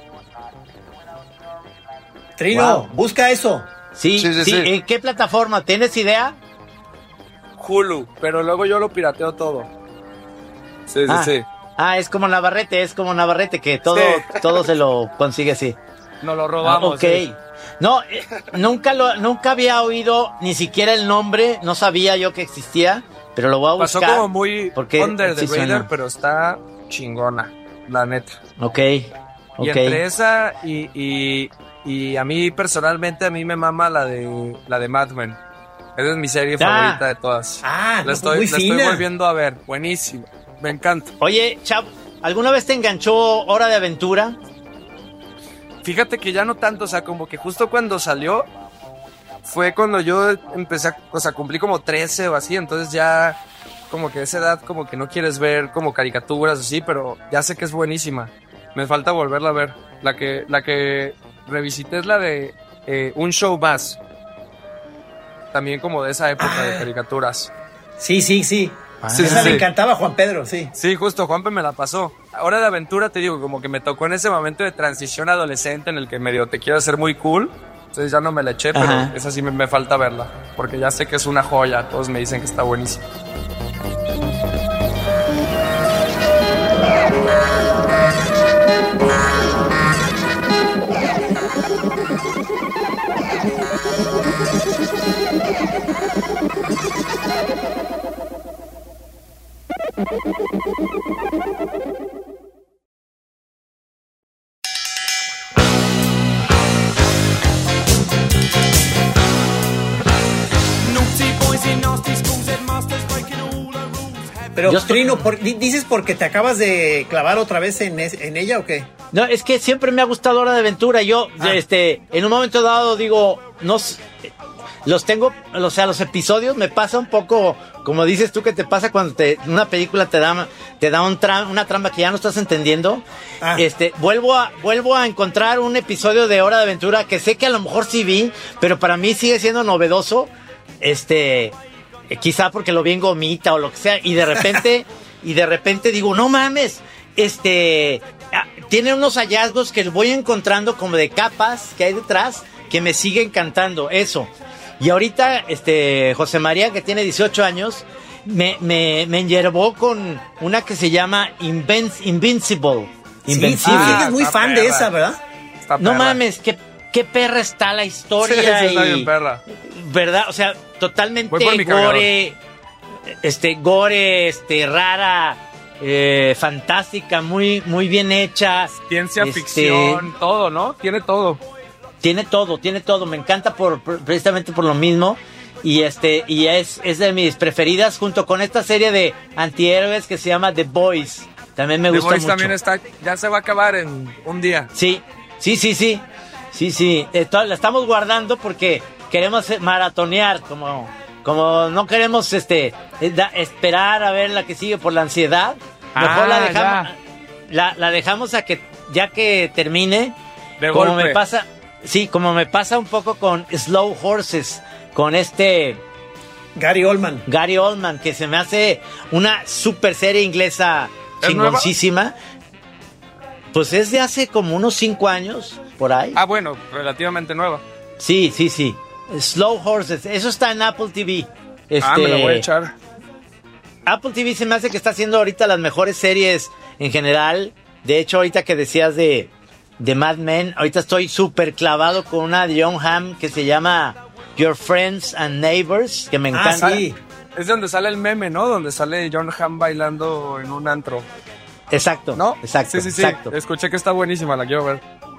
Trino, Wow. busca eso. Sí, Sí, sí, sí, sí. ¿En qué plataforma? ¿Tienes idea? Hulu, pero luego yo lo pirateo todo. Sí, sí, ah. sí. Ah, es como Navarrete, es como Navarrete, que todo, Sí. todo se lo consigue así. Nos lo Ah, robamos. ok. sí. No, eh, nunca lo, nunca había oído ni siquiera el nombre, no sabía yo que existía, pero lo voy a Pasó buscar. como muy porque under the sí radar, suena. pero está chingona, la neta. Ok, ok. Y entre esa y, y, y a mí personalmente, a mí me mama la de la de Mad Men. Esa es mi serie Ah. favorita de todas. Ah, no, la estoy, muy la estoy fina. volviendo a ver. Buenísimo. Me encanta. Oye, Chav, ¿alguna vez te enganchó Hora de Aventura? Fíjate que ya no tanto, o sea, como que justo cuando salió fue cuando yo empecé, a, o sea, cumplí como trece o así, entonces ya como que a esa edad como que no quieres ver como caricaturas así, pero ya sé que es buenísima. Me falta volverla a ver. La que, la que revisité es la de eh, Un Show Más. También como de esa época de caricaturas. Sí, sí, sí. Sí, Esa sí, le sí. encantaba a Juan Pedro, sí. Sí, justo, Juanpe me la pasó. Hora de Aventura, te digo, como que me tocó en ese momento de transición adolescente en el que medio te quiero hacer muy cool. Entonces ya no me la eché, pero Ajá. esa sí me, me falta verla. Porque ya sé que es una joya, todos me dicen que está buenísima. Pero, Yo estoy- Trino, por- di- ¿dices porque te acabas de clavar otra vez en, es- en ella o qué? No, es que siempre me ha gustado Hora de Aventura. Yo, Ah. este, en un momento dado digo, no s- los tengo, o sea, los episodios me pasa un poco, como dices tú, que te pasa cuando te, una película te da, te da un tra- una trama que ya no estás entendiendo. Ah. Este, vuelvo a, vuelvo a encontrar un episodio de Hora de Aventura que sé que a lo mejor sí vi, pero para mí sigue siendo novedoso. Este, eh, quizá porque lo vi en Gomita o lo que sea, y de repente, y de repente digo, no mames, este, ah, tiene unos hallazgos que voy encontrando como de capas que hay detrás que me sigue encantando, eso. Y ahorita, este, José María, que tiene dieciocho años, me, me, me enyerbó con una que se llama Inven- Invincible. Sí, Invencible. sí, eres muy está fan de perra. esa, ¿verdad? Está No perra. mames, qué, qué perra está la Sí, historia. sí, está y- bien perra. ¿Verdad? O sea, totalmente Voy por mi gore, este, gore, este, rara, eh, fantástica, muy, muy bien hecha. Ciencia Este, ficción, todo, ¿no? Tiene todo. Tiene todo, tiene todo. Me encanta por, por- precisamente por lo mismo. Y este, y es, es de mis preferidas junto con esta serie de antihéroes que se llama The Boys. También me The gusta Boys mucho. también está, ya se va a acabar en un día. Sí, sí, sí, sí. Sí, sí. Esto- la estamos guardando porque queremos eh, maratonear, como, como no queremos este eh, da- esperar a ver la que sigue por la ansiedad. Mejor Ah, la dejamos, la, la dejamos a que ya que termine. De como golpe. me pasa, sí, como me pasa un poco con Slow Horses, con este Gary Oldman. Gary Oldman, que se me hace una super serie inglesa chingoncísima. Pues es de hace como unos cinco años, por ahí. Ah, bueno, relativamente nueva. Sí, sí, sí. Slow Horses, eso está en Apple T V. Este, ah, me la voy a echar. Apple T V se me hace que está haciendo ahorita las mejores series en general. De hecho, ahorita que decías de, de Mad Men, ahorita estoy súper clavado con una de Jon Hamm que se llama Your Friends and Neighbors, que me encanta. Ah, sí. Es donde sale el meme, ¿no? Donde sale Jon Hamm bailando en un antro. Exacto, ¿No? Exacto, sí, sí, sí. exacto. Escuché que está buenísima, la quiero ver.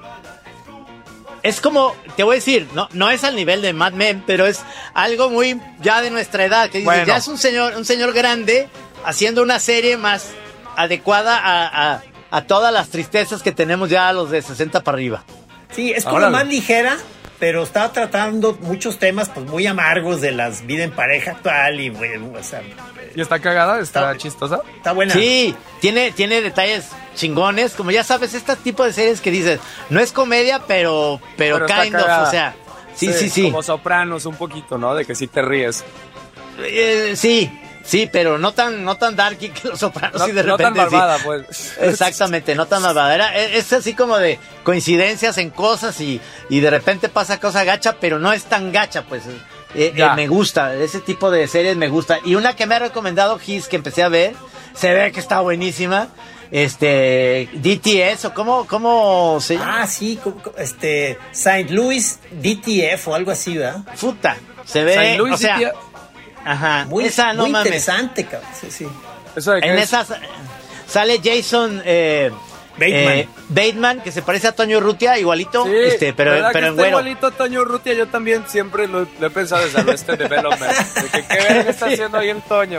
Es como, te voy a decir, no, no es al nivel de Mad Men, pero es algo muy ya de nuestra edad, que dices, Bueno. ya es un señor, un señor grande haciendo una serie más adecuada a, a, a todas las tristezas que tenemos ya a los de sesenta para arriba. Sí, es como Órale. más ligera, pero está tratando muchos temas pues muy amargos de la vida en pareja actual y bueno, o sea, ¿Y está cagada? ¿Está Está- chistosa? está buena. Sí, tiene, tiene detalles chingones, como ya sabes, este tipo de series que dices, no es comedia, pero, pero, Pero está kind of, cagada. o sea, sí, sí, sí. Como Sopranos un poquito, ¿no? De que sí te ríes. Eh, sí, sí, pero no tan, no tan darky que Los Sopranos No, y de no repente tan sí. malvada, pues. Exactamente, no tan malvada. Era- es, es así como de coincidencias en cosas y, y de repente pasa cosa gacha, pero no es tan gacha, pues. Eh, eh, Ya. me gusta, ese tipo de series me gusta. Y una que me ha recomendado Gis, que empecé a ver, se ve que está buenísima. Este, D T S, o cómo, cómo se llama. Ah, sí, como- como, este, Saint Louis D T F o algo así, ¿verdad? Puta, se ve, Saint Louis o sea, D T F. ajá, Muy, esa no muy mames. interesante, cabrón. Sí, sí. ¿Eso de qué En es? esas sale Jason eh, Bateman. eh, Bateman, que se parece a Toño Urrutia, igualito, Sí, este, pero, ¿verdad pero que en está güero. igualito a Toño Urrutia? Yo también siempre lo, lo he pensado desde Arrested Development. De que qué verga está haciendo ahí el Toño.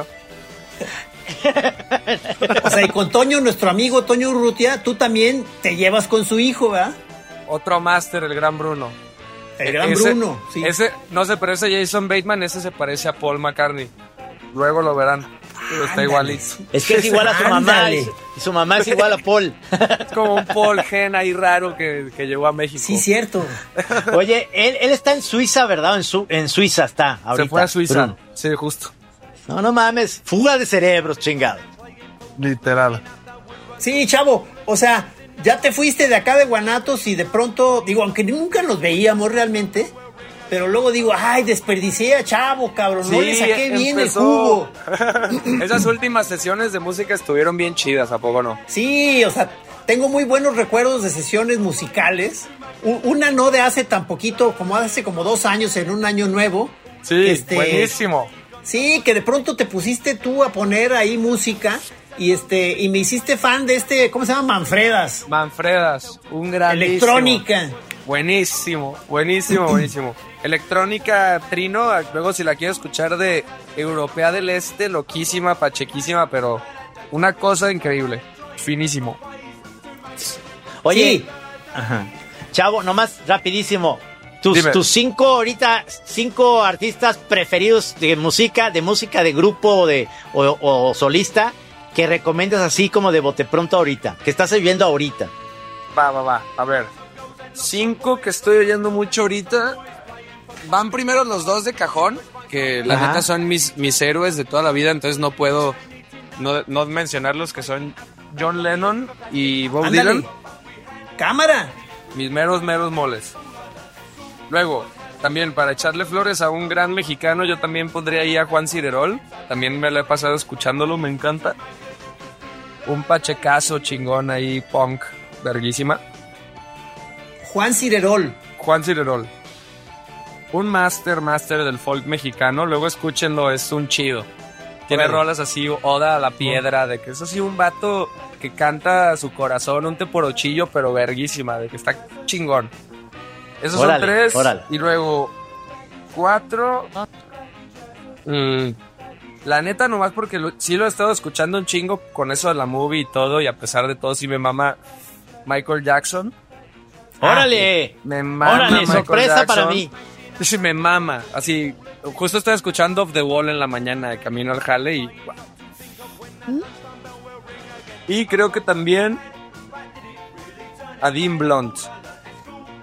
O sea, y con Toño, nuestro amigo Toño Urrutia, tú también te llevas con su hijo, ¿verdad? Otro máster, el gran Bruno. El gran Ese- Bruno, sí. Ese, no se parece a Jason Bateman, ese se parece a Paul McCartney. Luego lo verán. Pero está Ándale. igualito. Es que es igual a su mamá, Ándale. y, y su mamá es igual a Paul. Es como un Paul Gen ahí raro que, que llegó a México. Sí, cierto. Oye, él, él está en Suiza, ¿verdad? En, su, en Suiza está ahorita. Se fue a Suiza. Bruno. Sí, justo. No, no mames, fuga de cerebros, chingado. Literal. Sí, chavo, o sea, ya te fuiste de acá de Guanatos y de pronto, digo, aunque nunca nos veíamos realmente, pero luego digo, ay, desperdicié a Chavo, cabrón, no le saqué bien el jugo. Esas últimas sesiones de música estuvieron bien chidas, ¿a poco no? Sí, o sea, tengo muy buenos recuerdos de sesiones musicales. U- Una no de hace tan poquito, como hace como dos años, en un año nuevo. Sí, Este, buenísimo. Sí, que de pronto te pusiste tú a poner ahí música y este y me hiciste fan de este, ¿cómo se llama? Manfredas. Manfredas, un gran Electrónica. Buenísimo, buenísimo, buenísimo. Electrónica Trino, luego si la quiero escuchar de Europea del Este, loquísima, pachequísima, pero una cosa increíble, finísimo. Oye, Sí. ajá. Chavo, nomás rapidísimo. Tus, Dime. tus cinco ahorita, cinco artistas preferidos de música, de música de grupo de, o, o solista, que recomiendas así como de bote pronto ahorita, que estás viviendo ahorita. Va, va, va, a ver. Cinco que estoy oyendo mucho ahorita. Van primero los dos de cajón, que la Ajá. neta son mis, mis héroes de toda la vida, entonces no puedo no, no mencionarlos, que son John Lennon y Bob Ándale. Dylan. Cámara. Mis meros, meros moles. Luego, también para echarle flores a un gran mexicano, yo también pondría ahí a Juan Cirerol. También me lo he pasado escuchándolo, me encanta. Un pachecazo chingón ahí, punk, verguísima. Juan Cirerol. Juan Cirerol. Un master, master del folk mexicano. Luego escúchenlo, es un chido. Tiene Órale. rolas así, Oda a la Piedra, de que es así un vato que canta a su corazón, un teporochillo, pero verguísima, de que está chingón. Esos Órale, son tres. órale. Y luego, cuatro. Mm, la neta, nomás porque lo- sí lo he estado escuchando un chingo con eso de la movie y todo, y a pesar de todo, sí me mama Michael Jackson. ¡Órale! Me mama ¡Órale! Michael Sorpresa Jackson. para mí. Sí, me mama. Así, justo estaba escuchando Off the Wall en la mañana de camino al jale y... wow. Y creo que también a Dean Blunt.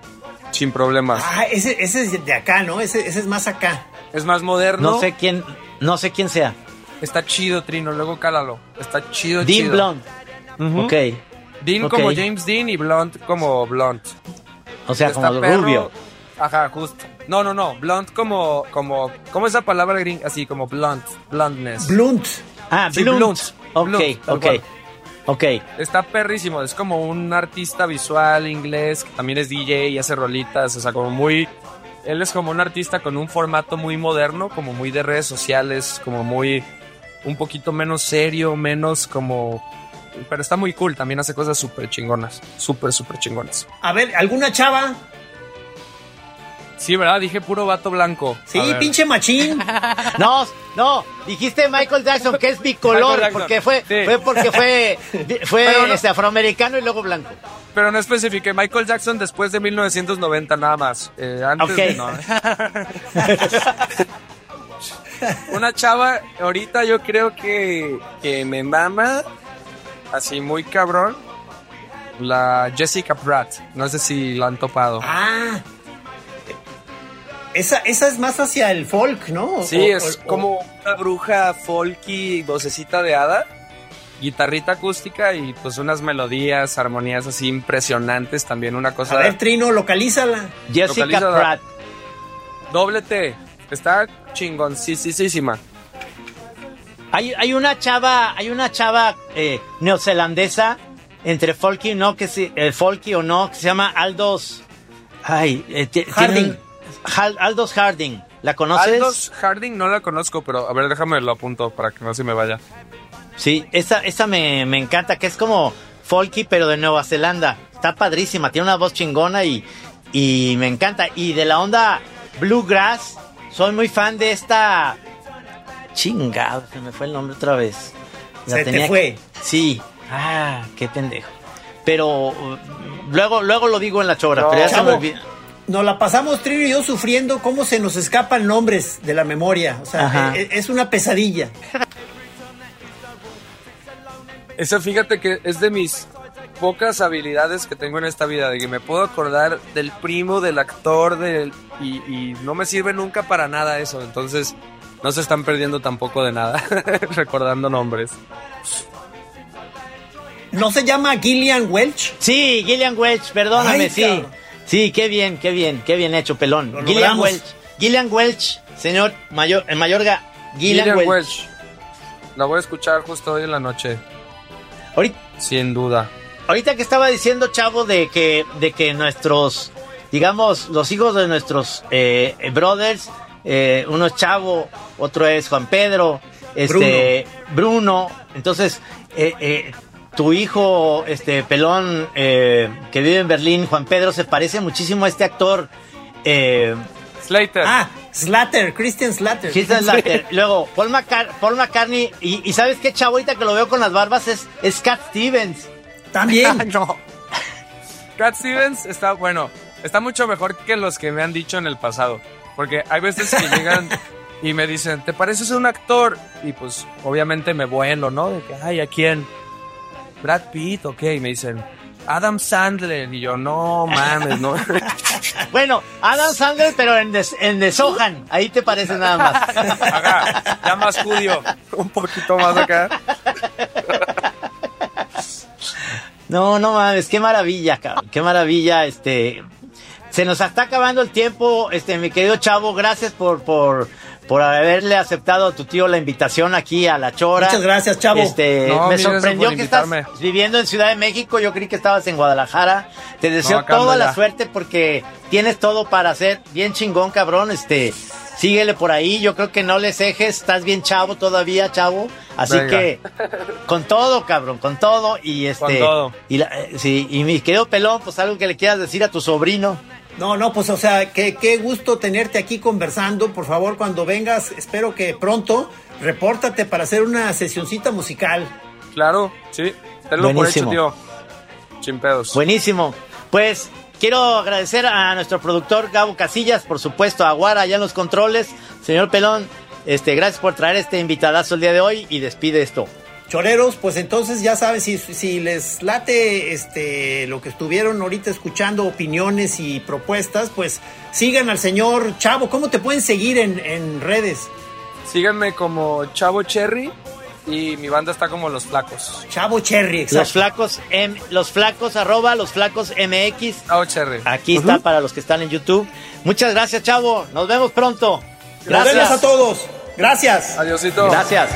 Sin problemas. Ah, ese, ese es de acá, ¿no? Ese, ese es más acá. Es más moderno. No sé quién. No sé quién sea. Está chido, Trino, luego cálalo. Está chido, Dean chido. Blunt. Ujú. Ok. Dean Ok. como James Dean y Blunt como Blunt. O sea, Está como perro. rubio. Ajá, justo. No, no, no. Blunt como, como, ¿cómo es esa palabra gringa? Así como blunt, bluntness. Blunt. Ah, Sí, Blunt. Blunt. Ok, Blunt, tal ok. cual. Ok. Está perrísimo. Es como un artista visual inglés que también es D J y hace rolitas. O sea, como muy. Él es como un artista con un formato muy moderno, como muy de redes sociales, como muy. Un poquito menos serio, menos como. Pero está muy cool. También hace cosas súper chingonas. Súper, súper chingonas. A ver, ¿alguna chava? Sí, ¿verdad? Dije puro vato blanco. Sí, A ver. pinche machín. No, no, dijiste Michael Jackson, que es bicolor, Michael Jackson, porque fue, sí. fue porque fue, fue Pero no- este, afroamericano y luego blanco. Pero no especifiqué. Michael Jackson después de mil novecientos noventa nada más. Eh, antes Ok. de- no. Una chava, ahorita yo creo que, que me mama, así muy cabrón, la Jessica Pratt. No sé si la han topado. Ah. Esa, esa es más hacia el folk, ¿no? Sí, O- es o- como una bruja folky, vocecita de hada, guitarrita acústica y pues unas melodías, armonías así impresionantes también, una cosa... A ver, Trino, localízala. Jessica Localizada. Pratt. Doble T, está chingoncísima. Hay, hay una chava, hay una chava eh, neozelandesa entre folky y no, que se, el folky o no, que se llama Aldous. Ay, eh, ti- Harding. tiene un- Hal- Aldous Harding. ¿La conoces? Aldous Harding no la conozco, pero a ver, déjame lo apunto para que no se me vaya. Sí, esa, esa me, me encanta, que es como folky, pero de Nueva Zelanda. Está padrísima, tiene una voz chingona y, y me encanta. Y de la onda bluegrass, soy muy fan de esta... Chingado, se me fue el nombre otra vez. La Se te tenía- fue. Sí. Ah, qué pendejo. Pero uh, luego, luego lo digo en la chora, No. pero ya se me Chavo, olvida. Nos la pasamos Trino y yo sufriendo cómo se nos escapan nombres de la memoria. O sea, Ajá. es, es una pesadilla. Eso fíjate que es de mis pocas habilidades que tengo en esta vida, de que me puedo acordar del primo, del actor, del, y, y no me sirve nunca para nada eso, entonces no se están perdiendo tampoco de nada recordando nombres. ¿No se llama Gillian Welch? Sí, Gillian Welch, perdóname, Ay, sí. cabrón. Sí, qué bien, qué bien, qué bien hecho, pelón. Lo Gillian logramos. Welch. Gillian Welch, señor Mayor, en Mayorga. Gillian, Gillian Welch. Welch. La voy a escuchar justo hoy en la noche, Ahorita, sin duda. ahorita que estaba diciendo, chavo, de que, de que nuestros, digamos, los hijos de nuestros eh, brothers, eh, uno es Chavo, otro es Juan Pedro, este, Bruno. Entonces, eh, eh, tu hijo, este, pelón, eh, que vive en Berlín, Juan Pedro, se parece muchísimo a este actor, eh, Slater. Ah, Slater, Christian Slater. Christian Slater. Luego, Paul, McCar- Paul McCartney. Y, y ¿sabes qué, chavo? Ahorita que lo veo con las barbas es, es Cat Stevens. También. No. Cat Stevens está, bueno, está mucho mejor que los que me han dicho en el pasado. Porque hay veces que llegan y me dicen, ¿te pareces a un actor? Y pues, obviamente me vuelo, ¿no? De que, ay, ¿a quién? Brad Pitt, ok. Y me dicen, Adam Sandler. Y yo, no mames, no. Bueno, Adam Sandler, pero en, des, en Desohan. Ahí te parece nada más. Acá, ya más judío. Un poquito más acá. No, no mames, qué maravilla, cabrón. Qué maravilla, este. Se nos está acabando el tiempo, este, mi querido chavo. Gracias por, por, por haberle aceptado a tu tío la invitación aquí a La Chora. Muchas gracias, chavo. Este, No, me mil gracias sorprendió por que estás invitarme. viviendo en Ciudad de México. Yo creí que estabas en Guadalajara. Te deseo No, acá toda ando la ya. suerte porque tienes todo para hacer bien chingón, cabrón. Este, síguele por ahí. Yo creo que no le cejes. Estás bien chavo todavía, chavo. Así Venga. que con todo, cabrón, con todo. Y este, Con todo. Y la- eh, sí, y mi querido pelón, pues algo que le quieras decir a tu sobrino. No, no, pues o sea, qué, qué gusto tenerte aquí conversando. Por favor, cuando vengas, espero que pronto, repórtate para hacer una sesioncita musical. Claro, sí. Tenlo por hecho, Buenísimo. tío. Sin pedos. Buenísimo. Pues quiero agradecer a nuestro productor Gabo Casillas, por supuesto, a Guara allá en los controles. Señor Pelón, este, gracias por traer este invitadazo el día de hoy y despide esto. Choreros, pues entonces ya sabes, si, si les late este lo que estuvieron ahorita escuchando, opiniones y propuestas, pues sigan al señor Chavo. ¿Cómo te pueden seguir en, en redes? Síganme como Chavo Cherry y mi banda está como Los Flacos. Chavo Cherry, exacto. Los flacos, M, los flacos, arroba los flacos M X. Chavo Cherry. Aquí Uh-huh. está para los que están en YouTube. Muchas gracias, Chavo. Nos vemos pronto. Nos vemos a todos. Gracias. Adiosito. Gracias.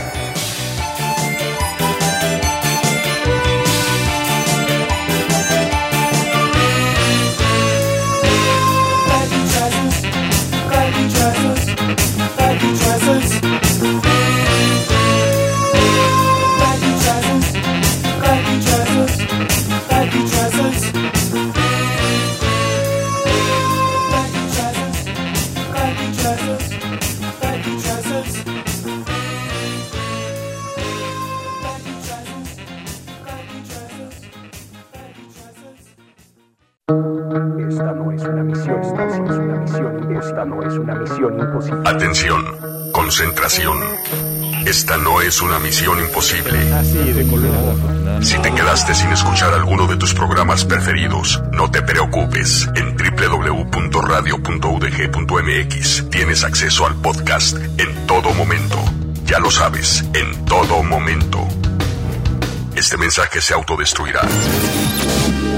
Esta no es una misión, esta no es una misión, esta no es una misión imposible. Atención, concentración. Esta no es una misión imposible. Así de colorado. Si te quedaste sin escuchar alguno de tus programas preferidos, no te preocupes. En doble u doble u doble u punto radio punto u d g punto m x tienes acceso al podcast en todo momento. Ya lo sabes, en todo momento. Este mensaje se autodestruirá.